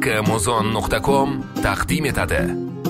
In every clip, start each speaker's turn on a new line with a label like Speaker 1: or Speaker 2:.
Speaker 1: amazon.com taqdim etadi.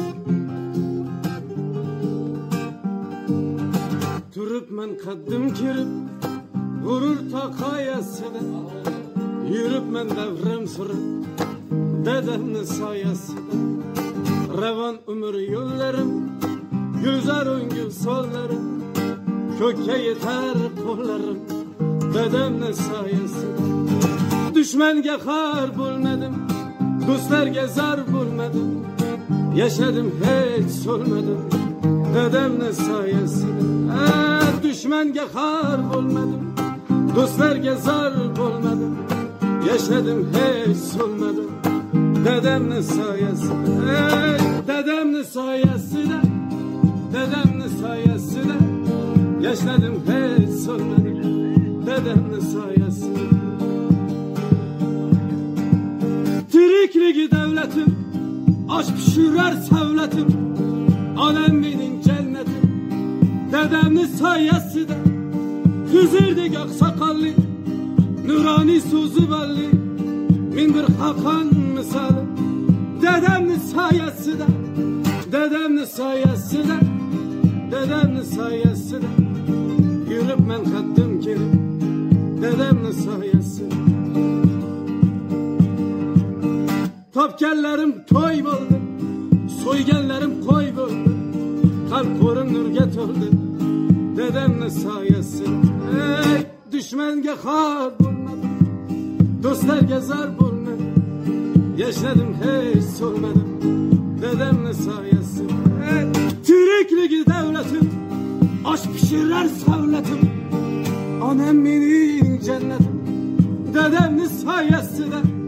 Speaker 2: Turibman qaddim kirib, g'urur taqoyasida, yuribman davrim surib, dadamni soyasida. Ravon umr yo'llarim, gulzar o'ngil sollarim, ko'kka yetar qo'llarim, dadamni soyasida. Düşmanga xor bo'lmadim, do'stlarga zar bo'lmadim, yashadim hech so'lmadim, dadamni soyasida. Düşmanga xor bo'lmadim, do'stlarga zar bo'lmadim, yashadim hech so'lmadim, dadamni soyasida. Dadamni soyasida, dadamni soyasida, yashadim hech so'lmadim, dadamni soyasida. Tirikligi davlatim, aşk pişirer savlatim, anam benim cennetim, dedemni sayesinde. Hızırdık aksakalli, nurani sözü belli, min bir hakan misali, dedemni sayesinde, dedemni sayesinde, dedemni sayesinde. Yürüp men kaddim gelip, dedemni sayesinde. Topganlarim to'y bo'ldi, so'yganlarim qo'y bo'ldi, qalb qo'rim nurga to'ldi, dadamni soyasida. Dushmanga xor bo'lmadim, do'stlarga zar bo'lmadim, yashadim hech so'lmadim, dadamni soyasida. Tirikligi davlatim, osh pishirar savlatim, onam mening jannatim, dadamni soyasida.